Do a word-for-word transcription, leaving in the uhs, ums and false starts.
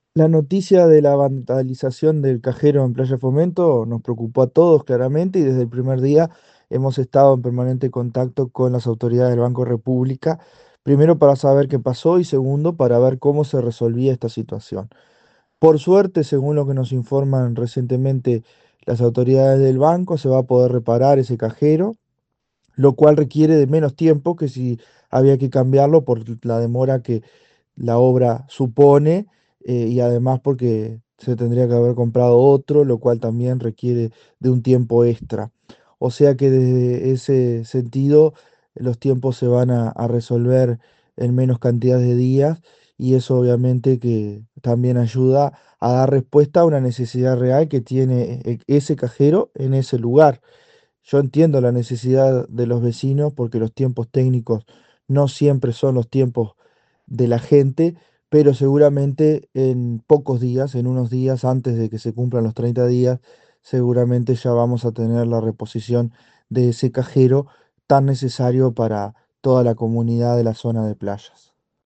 La noticia de la vandalización del cajero en Playa Fomento nos preocupó a todos claramente y desde el primer día hemos estado en permanente contacto con las autoridades del Banco República, primero para saber qué pasó y segundo para ver cómo se resolvía esta situación. Por suerte, según lo que nos informan recientemente las autoridades del banco, se va a poder reparar ese cajero, lo cual requiere de menos tiempo que si había que cambiarlo por la demora que la obra supone, eh, y además porque se tendría que haber comprado otro, lo cual también requiere de un tiempo extra. O sea que desde ese sentido los tiempos se van a, a resolver en menos cantidad de días y eso obviamente que también ayuda a dar respuesta a una necesidad real que tiene e- ese cajero en ese lugar. Yo entiendo la necesidad de los vecinos porque los tiempos técnicos no siempre son los tiempos de la gente, pero seguramente en pocos días, en unos días antes de que se cumplan los treinta días, seguramente ya vamos a tener la reposición de ese cajero tan necesario para toda la comunidad de la zona de playas.